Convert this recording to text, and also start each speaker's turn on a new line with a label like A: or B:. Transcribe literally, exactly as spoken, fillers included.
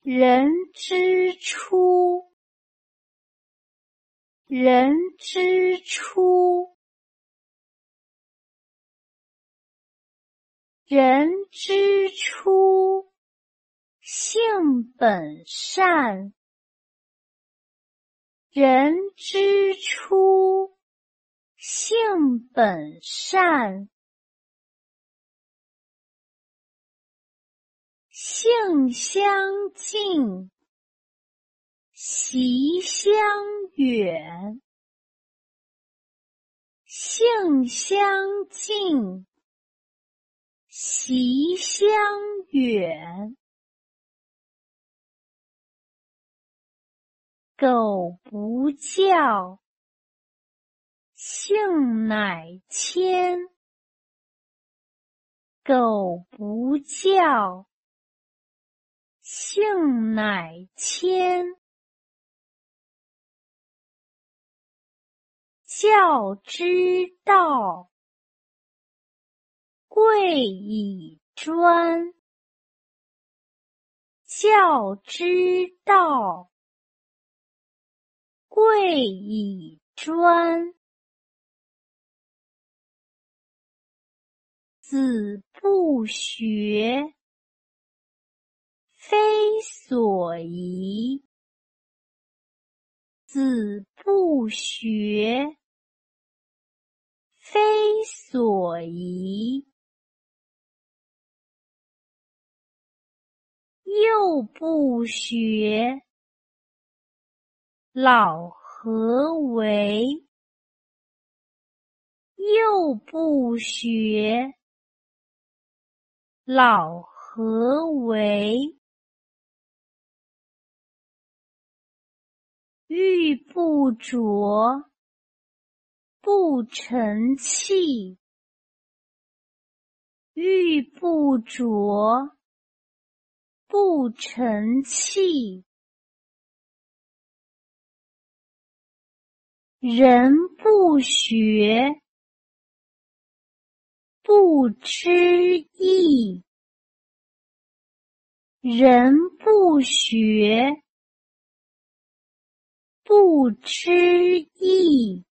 A: 人之初，人之初，人之初，性本善。人之初，性本善。性相近，习相远。性相近，习相远。苟不教，性乃迁。苟不教，性乃迁。教之道，贵以专。教之道，贵以专。子不学，非所宜。子不学，非所宜。幼不学，老何为？幼不学，老何为？玉不琢，不成器。玉不琢，不成器。人不学，不知义。人不学，不知义。